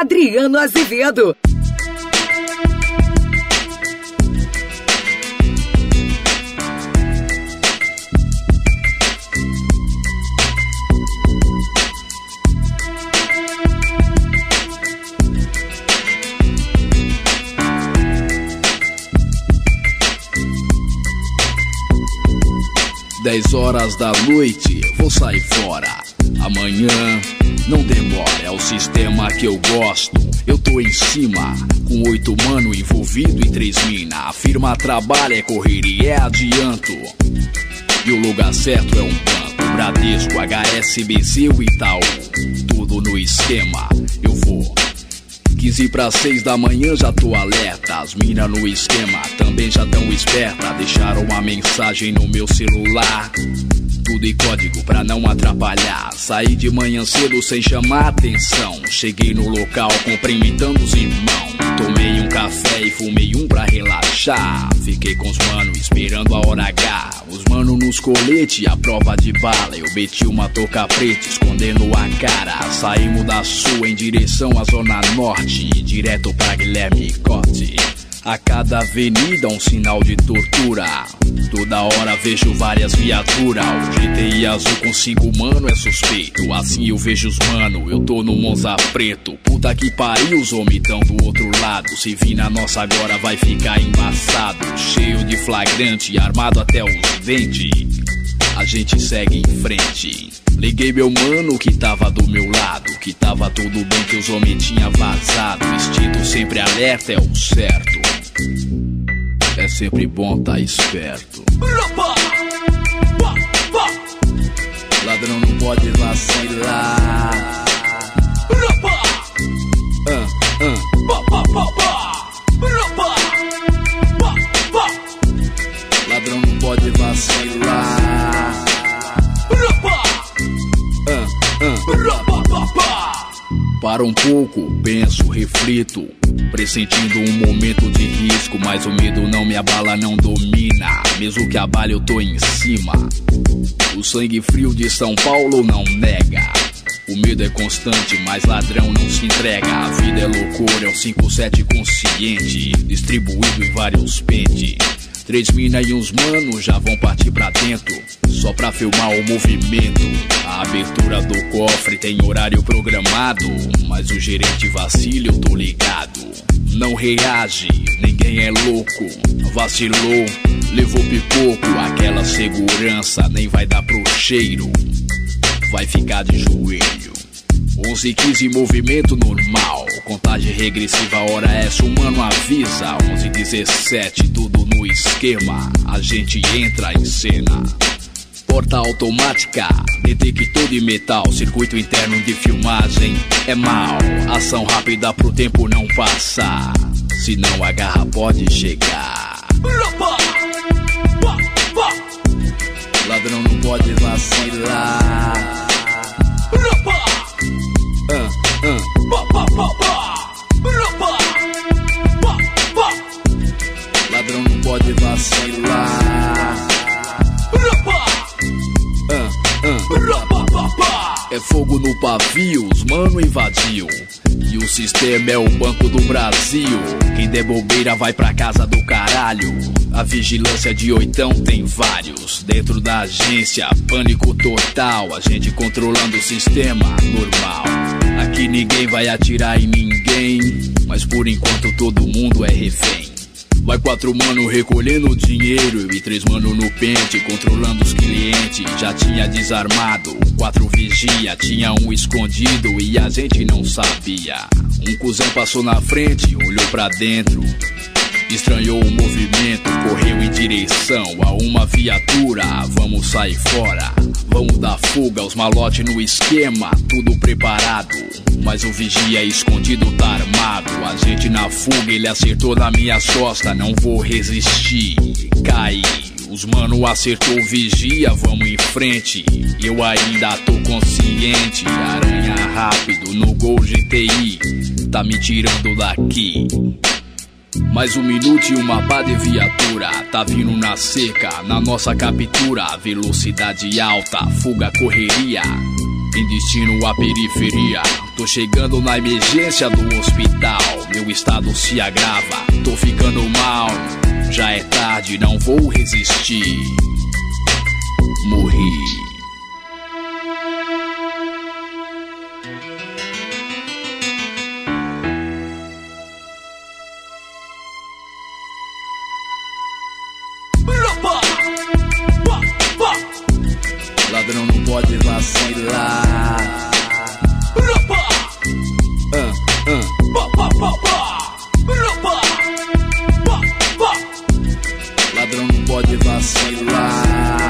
Adriano Azevedo. Dez horas da noite, vou sair fora. Amanhã, não demora, é o sistema que eu gosto. Eu tô em cima, com 8 mano envolvido e 3 mina. A firma trabalha, é correria, é adianto. E o lugar certo é um banco, Bradesco, HSBC ou Itaú. Tudo no esquema, eu vou 15 para 6 da manhã, já tô alerta. As mina no esquema também já tão esperta. Deixaram uma mensagem no meu celular, tudo em código pra não atrapalhar. Saí de manhã cedo sem chamar atenção. Cheguei no local cumprimentando os irmãos. Tomei um café e fumei um pra relaxar. Fiquei com os manos esperando a hora H. Os manos nos coletes, a prova de bala. Eu meti uma touca preta escondendo a cara. Saímos da sul em direção à zona norte, direto pra Guilherme Cote. A cada avenida um sinal de tortura. Toda hora vejo várias viaturas. O GTI azul com 5 mano é suspeito. Assim eu vejo os mano, eu tô no Monza preto. Puta que pariu, os homens tão do outro lado. Se vir na nossa agora vai ficar embaçado. Cheio de flagrante, armado até os dentes. A gente segue em frente. Liguei meu mano que tava do meu lado, que tava tudo bem, que os homens tinham vazado. Instinto sempre alerta é o certo. É sempre bom tá esperto. Ladrão não pode vacilar. Ladrão não pode vacilar. Para um pouco, penso, reflito, pressentindo um momento de risco. Mas o medo não me abala, não domina. Mesmo que abale eu tô em cima. O sangue frio de São Paulo não nega. O medo é constante, mas ladrão não se entrega. A vida é loucura, é um 5-7 consciente, distribuído em vários pentes. 3 mina e uns manos já vão partir pra dentro, só pra filmar o movimento. A abertura do cofre tem horário programado, mas o gerente vacila, eu tô ligado. Não reage, ninguém é louco. Vacilou, levou pipoco. Aquela segurança nem vai dar pro cheiro, vai ficar de joelho. 11:15 movimento normal, contagem regressiva, a hora essa o mano avisa. 11:17 tudo no esquema, a gente entra em cena. Porta automática, detector de metal, circuito interno de filmagem é mal. Ação rápida pro tempo não passar, senão a garra pode chegar. Ladrão não pode vacilar. Ladrão não pode vacilar. É fogo no pavio, os mano invadiu. E o sistema é o Banco do Brasil. Quem der bobeira vai pra casa do caralho. A vigilância de 8 tem vários. Dentro da agência, pânico total. A gente controlando o sistema normal. Aqui ninguém vai atirar em ninguém, mas por enquanto todo mundo é refém. Vai 4 mano recolhendo dinheiro, eu e 3 mano no pente, controlando os clientes. Já tinha desarmado, 4 vigia, tinha um escondido e a gente não sabia. Um cuzão passou na frente, olhou pra dentro, estranhou o movimento, correu em direção a uma viatura. Vamos sair fora, vamos dar fuga, os malotes no esquema, tudo preparado. Mas o vigia escondido tá armado. A gente na fuga, ele acertou na minha costa, não vou resistir, caí. Os mano acertou o vigia, vamos em frente. Eu ainda tô consciente, aranha rápido no Gol GTI, tá me tirando daqui. Mais 1 minuto e uma pá de viatura tá vindo na seca, na nossa captura. Velocidade alta, fuga, correria. em destino à periferia. Tô chegando na emergência do hospital, meu estado se agrava, tô ficando mal. Já é tarde, não vou resistir. Morri. Ladrão não pode vacilar. Ladrão não pode vacilar.